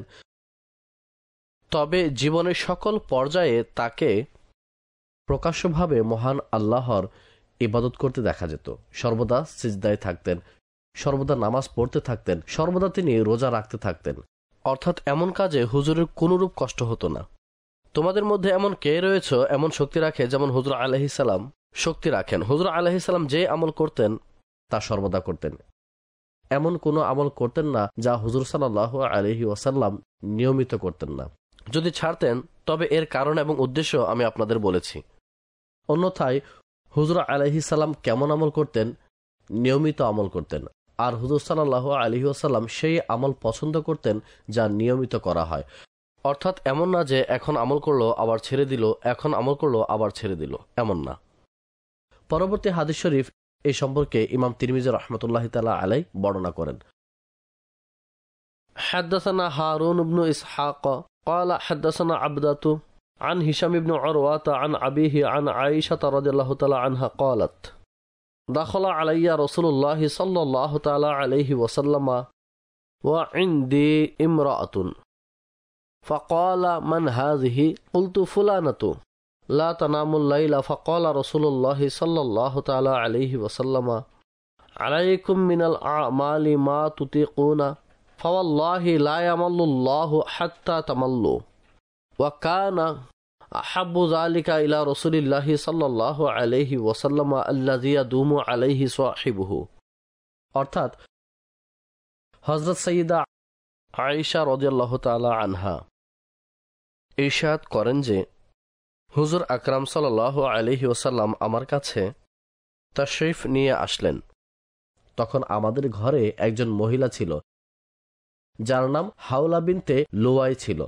তবে জীবনের সকল পর্যায়ে তাকে প্রকাশ্যভাবে মহান আল্লাহর ইবাদত করতে দেখা যেত। সর্বদা সিজদায় থাকতেন, সর্বদা নামাজ পড়তে থাকতেন, সর্বদা তিনি রোজা রাখতে থাকতেন। অর্থাৎ এমন কাজে হুজুরের কোনরূপ কষ্ট হতো না। তোমাদের মধ্যে এমন কে রয়েছে এমন শক্তি রাখে যেমন হুজুর আলাইহিস সালাম শক্তি রাখেন। হুজুর আলাইহিস সালাম যে আমল করতেন তা সর্বদা করতেন, এমন কোনো আমল করতেন না যা হুজুর সাল্লাল্লাহু আলাইহি ওয়াসাল্লাম নিয়মিত করতেন না। যদি ছাড়তেন তবে এর কারণ এবং উদ্দেশ্য আমি আপনাদের বলেছি। অন্যথায় হুজুর আলাইহিস সালাম কেমন আমল করতেন? নিয়মিত আমল করতেন। আর হুজুর সাল্লাল্লাহু আলাইহি ওয়াসাল্লাম সেই আমল পছন্দ করতেন যা নিয়মিত করা হয়। অর্থাৎ এমন না যে এখন আমল করলো আবার ছেড়ে দিল, এখন আমল করলো আবার ছেড়ে দিল, এমন না। পরবর্তী হাদিস শরীফ এই সম্পর্কে ইমাম তিরমিজি রাহমাতুল্লাহি তাআলা আলাইহি বর্ণনা করেন। হাদাসানা হারুন ইবনে ইসহাক قال حدثنا عبدة عن هشام بن عروة عن أبيه عن عائشة رضي الله تعالى عنها قالت دخل علي رسول الله صلى الله تعالى عليه وسلم وعندي امرأة فقال من هذه؟ قلت فلانة لا تنام الليل. فقال رسول الله صلى الله تعالى عليه وسلم عليكم من الأعمال ما تطيقون فوالله لا يمل الله حتى تملوا وكان أحب ذلك إلى رسول الله صلى الله عليه وسلم الذي يدوم عليه صاحبه. অর্থাৎ হযরত সাইয়্যিদা আয়েশা রাদিয়াল্লাহু তাআলা আনহা ইরশাদ করেন যে হুজুর আকরাম সাল্লাল্লাহু আলাইহি ওয়াসাল্লাম আমার কাছে তাশরিফ নিয়ে আসলেন। তখন আমাদের ঘরে একজন মহিলা ছিল যার নাম হাওলা বিনতে লুয়াই ছিল।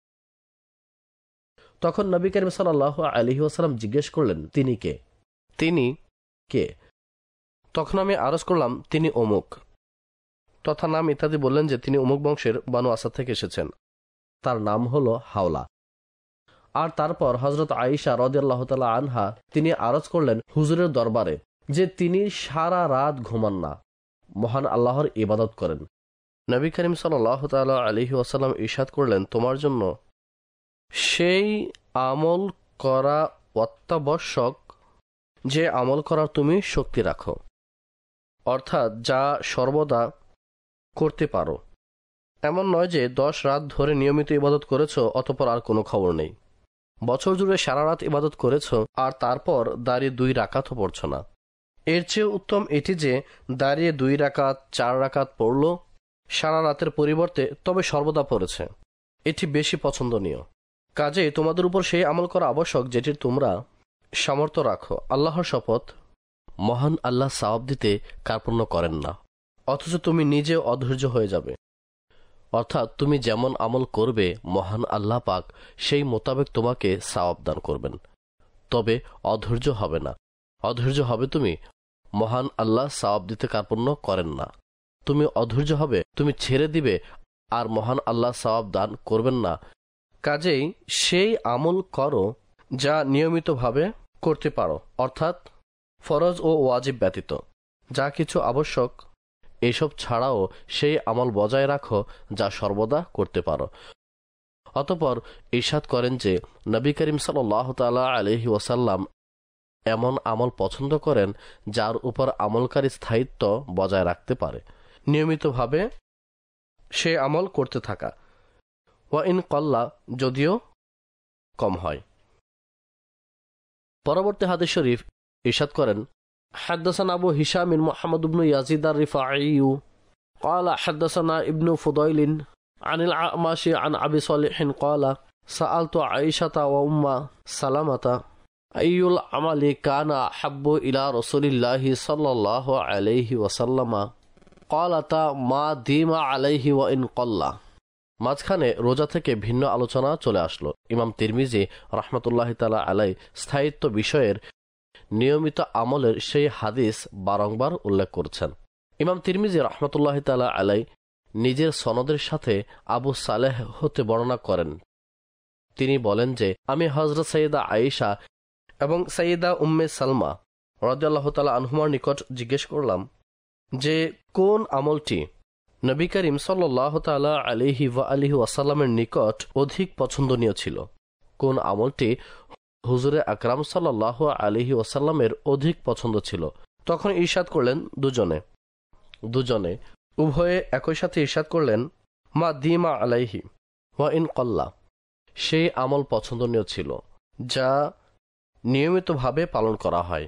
তখন নবী করিম সাল্লাল্লাহু আলাইহি ওয়াসাল্লাম জিজ্ঞেস করলেন তিনি কে? তিনি কে? তখন আমি আরজ করলাম তিনি অমুক, তথা নাম ইত্যাদি বললেন যে তিনি অমুক বংশের বানু আসাদ থেকে এসেছেন, তার নাম হলো হাওলা। আর তারপর হযরত আয়েশা রাদিয়াল্লাহু তাআলা আনহা তিনি আরজ করলেন হুজুরের দরবারে যে তিনি সারা রাত ঘুমান না, মহান আল্লাহর ইবাদত করেন। নবী করিম সাল্লাল্লাহু তাআলা আলাইহি ওয়াসাল্লাম ইরশাদ করলেন তোমার জন্য সেই আমল করা অত্যাবশ্যক যে আমল করার তুমি শক্তি রাখো, অর্থাৎ যা সর্বদা করতে পারো। এমন নয় যে 10 রাত ধরে নিয়মিত ইবাদত করেছো অতঃপর আর কোনো খবর নেই। বছর জুড়ে সারা রাত ইবাদত করেছো আর তারপর দাঁড়িয়ে 2 রাকাতও পড়ছো না। এর চেয়ে উত্তম এটি যে দাঁড়িয়ে 2 রাকাত 4 রাকাত পড়ল সারা রাতের পরিবর্তে, তবে সর্বদা পড়েছে, এটি বেশি পছন্দনীয়। কাজে তোমাদের উপর সেই আমল করা আবশ্যক যেটির তোমরা সামর্থ্য রাখো। আল্লাহর শপথ, মহান আল্লাহ সওয়াব দিতে কার্পণ্য করেন না, অথচ তুমি নিজে অধৈর্য হয়ে যাবে। অর্থাৎ তুমি যেমন আমল করবে মহান আল্লাহ পাক সেই মোতাবেক তোমাকে সওয়াব দান করবেন, তবে অধৈর্য হবে না। অধৈর্য হবে তুমি, মহান আল্লাহ সওয়াব দিতে কার্পণ্য করেন না। তুমি অধৈর্য হবে, তুমি ছেড়ে দিবে, আর মহান আল্লাহ সওয়াব দান করবেন না। কাজেই সেই আমল করো যা নিয়মিতভাবে করতে পারো, অর্থাৎ ফরজ ও ওয়াজিব ব্যতীত যা কিছু আবশ্যক, এসব ছাড়াও সেই আমল বজায় রাখো যা সর্বদা করতে পারো। অতঃপর ইরশাদ করেন যে নবী করিম সাল্লাল্লাহু তাআলা আলাইহি ওয়াসাল্লাম এমন আমল পছন্দ করেন যার উপর আমলকারী স্থায়িত্ব বজায় রাখতে পারে, নিয়মিতভাবে সে আমল করতে থাকা, ওয়া ইন কল্লা, যদিও কম হয়। পরবর্তী হাদিস শরীফ ইরশাদ করেন حدثنا أبو هشام محمد بن يزيد الرفاعي قال حدثنا ابن فضيل عن الأعمش عن أبي صالح قال سألت عائشة وأم سلمة أي العمل كان أحب إلى رسول الله صلى الله عليه وسلم قالتا ما ديم عليه وإن قل। মাঝখানে রোজা থেকে ভিন্ন আলোচনা চলে আসলো। ইমাম তিরমিজি রাহমাতুল্লাহি তাআলা আলাই স্থায়িত্ব বিষয়ের নিয়মিত আমলের সেই হাদিস বারংবার উল্লেখ করছেন। ইমাম তিরমিজি রাহমাতুল্লাহি তাআলা আলাই নিজের সনদের সাথে আবু সালেহ হতে বর্ণনা করেন। তিনি বলেন যে আমি হযরত সাইয়্যিদা আয়েশা এবং সাইয়্যিদা উম্মে সালমা রাদিয়াল্লাহু তাআলা আনহুমার নিকট জিজ্ঞেস করলাম যে কোন আমলটি নবী করিম সাল্লাল্লাহু তাআলা আলাইহি ওয়া আলিহি ওয়াসাল্লামের নিকট অধিক পছন্দনীয় ছিল, কোন আমলটি হুজুরে আকরাম সাল্লাল্লাহু আলাইহি ওয়াসাল্লামের অধিক পছন্দ ছিল। তখন ইরশাদ করলেন দুজনে উভয়ে একই সাথে ইরশাদ করলেন মা দিমা আলাইহি ওয়া ইন কল্লা, সেই আমল পছন্দনীয় ছিল যা নিয়মিতভাবে পালন করা হয়,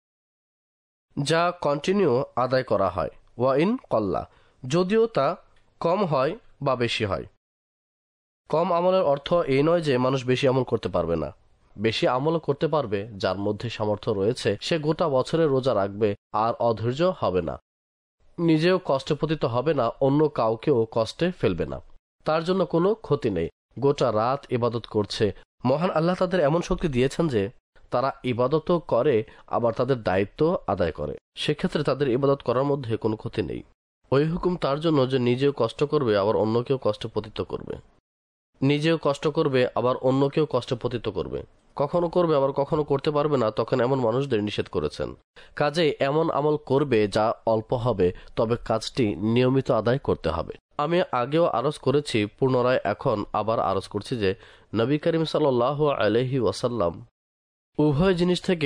যা কন্টিনিউ আদায় করা হয়, ওয়া ইন কল্লা, যদিও তা কম হয় বা বেশি হয়। কম আমলের অর্থ এই নয় যে মানুষ বেশি আমল করতে পারবে না, বেশি আমলও করতে পারবে। যার মধ্যে সামর্থ্য রয়েছে সে গোটা বছরের রোজা রাখবে আর অধৈর্য হবে না, নিজেও কষ্টে পতিত হবে না, অন্য কাউকেও কষ্টে ফেলবে না, তার জন্য কোনো ক্ষতি নেই। গোটা রাত ইবাদত করছে, মহান আল্লাহ তাদের এমন শক্তি দিয়েছেন যে তারা ইবাদতও করে আবার তাদের দায়িত্ব আদায় করে, সেক্ষেত্রে তাদের ইবাদত করার মধ্যে কোনো ক্ষতি নেই। ওই হুকুম তার জন্য যে নিজেও কষ্ট করবে আবার অন্যকেও কষ্টে পতিত করবে, নিজেও কষ্ট করবে আবার অন্যকেও কষ্টে পতিত করবে, কখনো করবে আবার কখনো করতে পারবে না, তখন এমন মানুষদের নিষেধ করেছেন। কাজেই এমন আমল করবে যা অল্প হবে, তবে কাজটি নিয়মিত আদায় করতে হবে। আমি আগেও আরজ করেছি, পুনরায় এখন আবার আরজ করছি যে নবী করিম সাল্লাল্লাহু আলাইহি ওয়াসাল্লাম উভয় জিনিস থেকে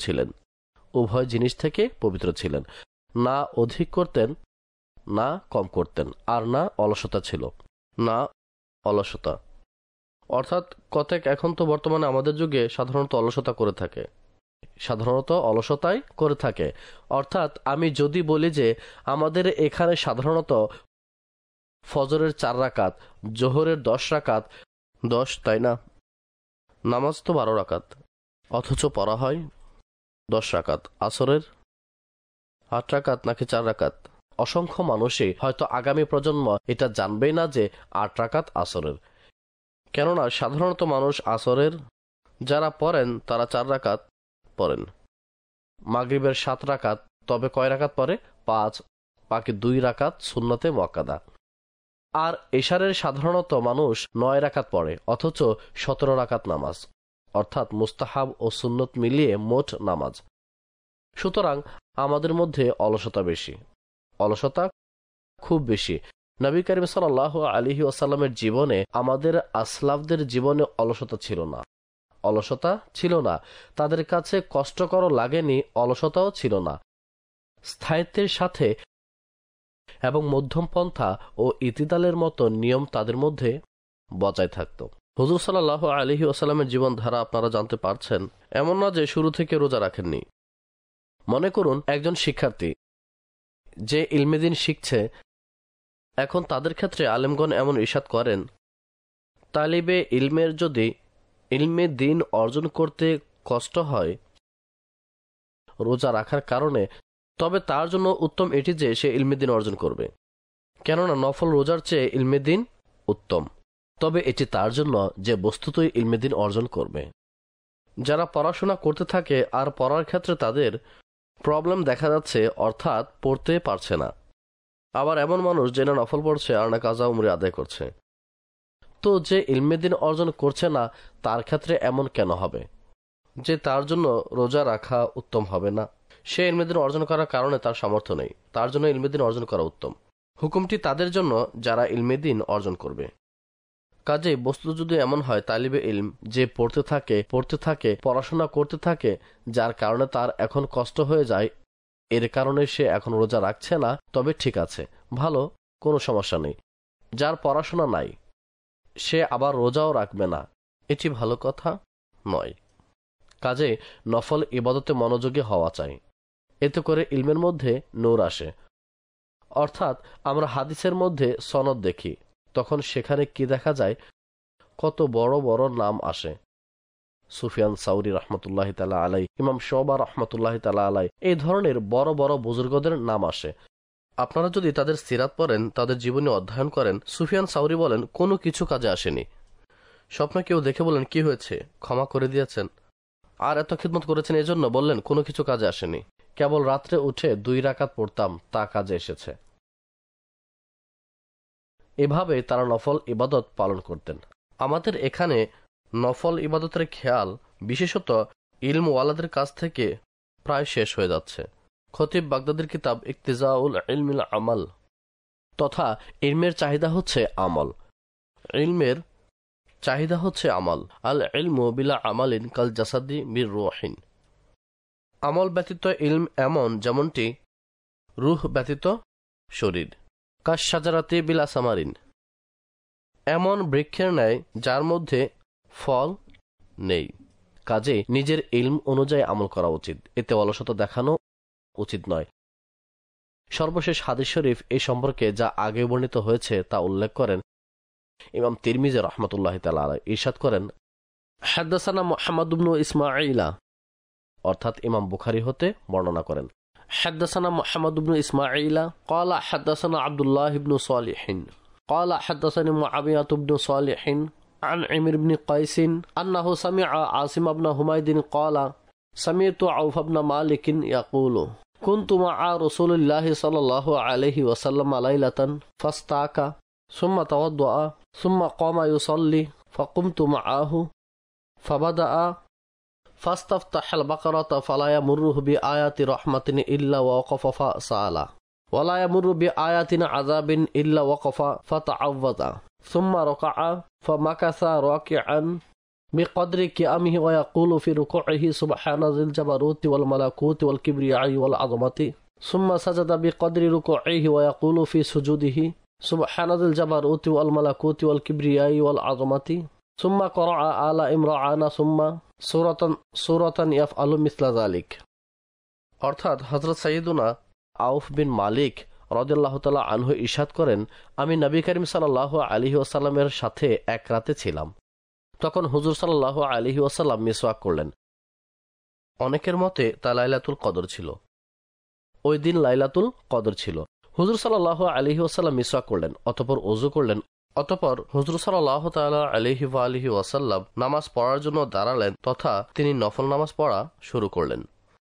পবিত্র ছিলেন, না অধিক করতেন না কম করতেন, আর না অলসতা ছিল, না অলসতা। অর্থাৎ কতক এখন তো বর্তমানে আমাদের যুগে সাধারণত অলসতাই করে থাকে। অর্থাৎ আমি যদি বলি যে আমাদের এখানে সাধারণত ফজরের 4 রাকাত, জোহরের 10 রাকাত, 10 তাই না, নামাজ তো 12 রাকাত, অথচ পড়া হয় 10 রাকাত, আসরের 8 রাকাত নাকি 4 রাকাত। অসংখ্য মানুষই হয়তো আগামী প্রজন্ম এটা জানবেই না যে 8 রাকাত আসরের, কেননা সাধারণত মানুষ আসরের যারা পড়েন তারা 4 রাকাত পড়েন, মাগরিবের 7 রাকাত, তবে কয় রাকাত পড়ে? 5, বাকি 2 রাকাত সুন্নতে মুআক্কাদা। আর ইশারের সাধারণত মানুষ 9 রাকাত পড়ে, অথচ 17 রাকাত নামাজ, অর্থাৎ মুস্তাহাব ও সুন্নত মিলিয়ে মোট নামাজ। সুতরাং আমাদের মধ্যে অলসতা খুব বেশি। নবী করিম সাল্লাল্লাহু আলাইহি ওয়াসাল্লামের জীবনে, আমাদের আসলাফদের জীবনে অলসতা ছিল না, তাদের কাছে কষ্টকর লাগেনি, অলসতাও ছিল না। স্থায়িত্বের সাথে এবং মধ্যম পন্থা ও ইতিদালের মতো নিয়ম তাদের মধ্যে বজায় থাকত। হুজুর সাল্লাল্লাহু আলাইহি ওয়াসাল্লামের জীবনধারা আপনারা জানতে পারছেন, এমন না যে শুরু থেকে রোজা রাখেননি। মনে করুন একজন শিক্ষার্থী যে ইলমে দ্বীন শিখছে, এখন তাদের ক্ষেত্রে আলেমগণ এমন ইরশাদ করেন, তালিবে ইলমের যদি ইলমে দ্বীন অর্জন করতে কষ্ট হয়, রোজা রাখার কারণে, তবে তার জন্য উত্তম এটি যে সে ইলমে দ্বীন অর্জন করবে, কেননা নফল রোজার চেয়ে ইলমে দ্বীন উত্তম। তবে এটি তার জন্য যে বস্তুতই ইলমে দ্বীন অর্জন করবে। যারা পড়াশোনা করতে থাকে আর পড়ার ক্ষেত্রে তাদের প্রবলেম দেখা যাচ্ছে, অর্থাৎ পড়তে পারছে না, আবার এমন মানুষ যে না নফল পড়ছে আর না কাজা উমরি আদায় করছে, তো যে ইলমে দ্বীন অর্জন করছে না তার ক্ষেত্রে এমন কেন হবে যে তার জন্য রোজা রাখা উত্তম হবে না? সে ইলমে দ্বীন অর্জন করার কারণে তার সামর্থ্য নেই, তার জন্য ইলমে দ্বীন অর্জন করা উত্তম। হুকুমটি তাদের জন্য যারা ইলমে দ্বীন অর্জন করবে। কাজেই বস্তুত যদি এমন হয় তালিবে ইলম যে পড়তে থাকে পড়াশোনা করতে থাকে, যার কারণে তার এখন কষ্ট হয়ে যায়, এর কারণে সে এখন রোজা রাখছে না, তবে ঠিক আছে, ভালো, কোনো সমস্যা নেই। যার পড়াশোনা নাই সে আবার রোজাও রাখবে না, এটি ভালো কথা নয়। কাজে নফল ইবাদতে মনোযোগী হওয়া চাই, এতে করে ইলমের মধ্যে নূর আসে। অর্থাৎ আমরা হাদিসের মধ্যে সনদ দেখি, তখন সেখানে কি দেখা যায়, কত বড় বড় নাম আসে। সুফিয়ান সাউরি রহমতুল্লাহ তাআলা আলাই, ইমাম শুবা রহমতুল্লাহ তাআলা আলাই, এই ধরনের বড় বড় বুজুর্গদের নাম আসে। আপনারা যদি তাদের সিরাত পড়েন, তাদের জীবনী অধ্যয়ন করেন, সুফিয়ান সাউরি বলেন কোনো কিছু কাজে আসেনি। স্বপ্নে কেউ দেখে বলেন কি হয়েছে, ক্ষমা করে দিয়েছেন, আর এত খিদমত করেছেন এজন্য বললেন কোনো কিছু কাজে আসেনি, কেবল রাত্রে উঠে 2 রাকাত পড়তাম, তা কাজে এসেছে। এভাবে তারা নফল ইবাদত পালন করতেন। আমাদের এখানে নফল ইবাদতের খেয়াল বিশেষত ইলমওয়ালাদের কাছ থেকে প্রায় শেষ হয়ে যাচ্ছে। খতিব বাগদাদির কিতাব ইক্তিজাউল ইলমিল আমাল, তথা ইলমের চাহিদা হচ্ছে আমল, ইলমের চাহিদা হচ্ছে আমল। আল ইলমু বিলা আমালিন কাল জাসাদি বির রুহিন। আমল ব্যতীত ইলম এমন যেমনটি রুহ ব্যতীত শরীর। কাশ সাজারাতে বিলা সামারিন, এমন বৃক্ষের ন্যায় যার মধ্যে ফল নেই। কাজে নিজের ইলম অনুযায়ী আমল করা উচিত, এতে অলসতা দেখানো উচিত নয়। সর্বশেষ হাদিস শরীফ এই সম্পর্কে যা আগে বর্ণিত হয়েছে তা উল্লেখ করেন ইমাম তিরমিজি রাহমাতুল্লাহ তাআলা আলাইহি। ইরশাদ করেন, হাদাসানা মুহাম্মদ ইবনে ইসমাঈলা, অর্থাৎ ইমাম বুখারী হতে বর্ণনা করেন, হাদাসানা মুহাম্মদ ইবনে ইসমাঈলা ক্বালা হাদাসানা আব্দুল্লাহ ইবনে সালিহিন ক্বালা হাদাসানি মুআবিয়াহ ইবনে সালিহিন عن عمرو بن قيس أنه سمع عاصم بن حميد قال سمعت عوف بن مالك يقول كنت مع رسول الله صلى الله عليه وسلم ليلة فاستاك ثم توضأ ثم قام يصلي فقمت معه فبدأ فاستفتح البقرة فلا يمره بآيات رحمة إلا ووقف فسأل ولا يمر بآيات عذاب إلا وقف فتعوذ ثم ركع فمكث راكعا بقدر قيامه ويقول في ركوعه سبحان ذي الجبروت والملكوت والكبرياء والعظمة ثم سجد بقدر ركوعه ويقول في سجوده سبحان ذي الجبروت والملكوت والكبرياء والعظمة ثم قرأ آل عمران ثم سورة يفعل مثل ذلك। অর্থাৎ হযরত সাইয়্যিদুনা আউফ বিন মালিক রাদিয়াল্লাহু তাআলা আনহু ইরশাদ করেন, আমি নবী করিম সাল্লাল্লাহু আলাইহি ওয়াসাল্লামের সাথে এক রাতে ছিলাম। তখন হুজুর সাল্লাল্লাহু আলাইহি ওয়াসাল্লাম মিসওয়াক করলেন। অনেকের মতে তা লাইলাতুল কদর ছিল, ওই দিন লাইলাতুল কদর ছিল। হুজুর সাল্লাল্লাহু আলাইহি ওয়াসাল্লাম মিসওয়াক করলেন, অতঃপর ওযু করলেন। অতঃপর হুজুর সাল্লাল্লাহু তাআলা আলাইহি ওয়া আলিহি ওয়াসাল্লাম নামাজ পড়ার জন্য দাঁড়ালেন, তথা তিনি নফল নামাজ পড়া শুরু করলেন।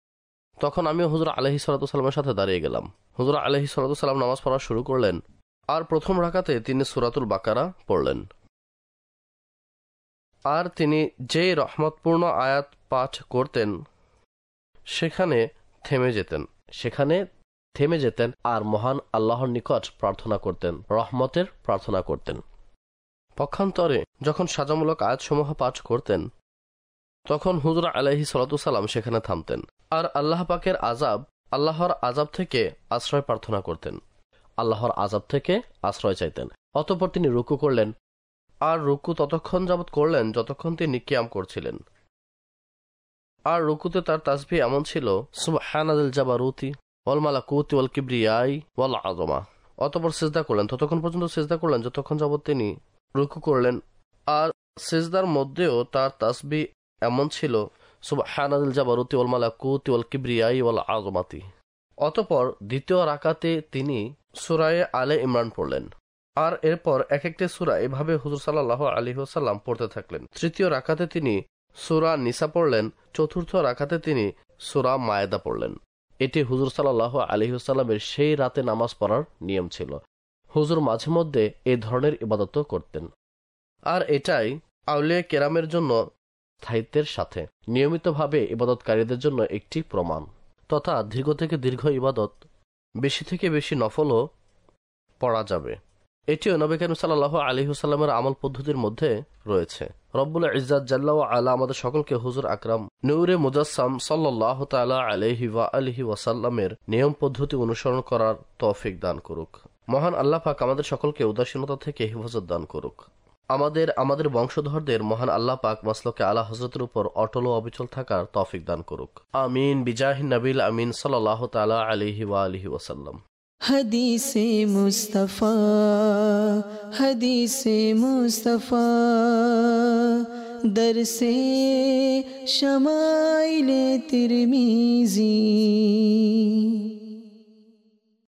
তখন আমি হুজুর আলাইহিস সালাতু ওয়াসসালামের সাথে দাঁড়িয়ে গেলাম। হুজুর আলাইহিস সালাতু ওয়াসসালাম নামাজ পড়া শুরু করলেন, আর প্রথম রাকাতে তিনি সূরাতুল বাকারা পড়লেন। আর তিনি যে রহমতপূর্ণ আয়াত পাঠ করতেন সেখানে থেমে যেতেন আর মহান আল্লাহর নিকট প্রার্থনা করতেন, রহমতের প্রার্থনা করতেন। পক্ষান্তরে যখন সাজামূলক আয়াতসমূহ পাঠ করতেন তখন হুজুর আলাইহিস সালাতু ওয়াসসালাম সেখানে থামতেন আর আল্লাহর আযাব থেকে আশ্রয় প্রার্থনা করতেন, আল্লাহর আযাব থেকে আশ্রয় চাইতেন। অতঃপর তিনি রুকু করলেন, আর রুকু ততক্ষণ যাবৎ করলেন যতক্ষণ তিনি কিয়াম করছিলেন। আর রুকুতে তার তাসবিহ এমন ছিল, সুবহানাল জাবারুতি ওয়াল মালাকুতি ওয়াল কিবরিয়াই ওয়াল আযমা। অতঃপর সিজদা করলেন, ততক্ষণ পর্যন্ত সিজদা করলেন যতক্ষণ যাবৎ তিনি রুকু করলেন। আর সিজদার মধ্যেও তার তাসবিহ এমন ছিল, সুবহানাল জাবারুতি ওয়াল মালাকুতি ওয়াল কিবরিয়াই ওয়াল আযমাতি। অতঃপর দ্বিতীয় রাকাতে তিনি সূরা আলে ইমরান পড়লেন, আর এরপর এক একটি সূরা এভাবে হুজুর সাল্লাল্লাহু আলাইহি ওয়াসাল্লাম পড়তে থাকলেন। তৃতীয় রাকাতে তিনি সূরা নিসা পড়লেন, চতুর্থ রাকাতে তিনি সূরা মায়েদা পড়লেন। এটি হুজুর সাল্লাল্লাহু আলাইহি ওয়াসাল্লামের সেই রাতে নামাজ পড়ার নিয়ম ছিল। হুজুর মাঝে মধ্যে এই ধরনের ইবাদত করতেন, আর এটাই আউলিয়া কেরামের জন্য স্থায়িত্বের সাথে নিয়মিতভাবে ইবাদতকারীদের জন্য একটি প্রমাণ, তথা দীর্ঘ থেকে দীর্ঘ ইবাদত, বেশি থেকে বেশি নফলও পড়া যাবে। এটিও নবী করিম সাল্লাল্লাহু আলাইহি ওয়াসাল্লামের আমল পদ্ধতির মধ্যে রয়েছে। রব্বুল ইজ্জাত জাল্লা ওয়া আলা আমাদের সকলকে হুজুর আকরাম নূরে মুজাসসাম সাল্লাল্লাহু তাআলা আলাইহি ওয়া আলিহি ওয়াসাল্লামের নিয়ম পদ্ধতি অনুসরণ করার তৌফিক দান করুক। মহান আল্লাহ পাক আমাদের সকলকে উদাসীনতা থেকে হেফাজত দান করুক। আমাদের বংশধরদের মহান আল্লাহ পাক মাসলকে আলা হযরতের উপর অটল ও অবিচল থাকার তৌফিক দান করুক। আমিন বিজাহিন নবিল আমিন সাল্লাল্লাহু তাআলা আলাইহি ওয়া আলিহি ওয়াসাল্লাম। हदीसे मुस्तफ़ा, हदीसे मुस्तफ़ा, दरसे शमाइले तिरमिज़ी।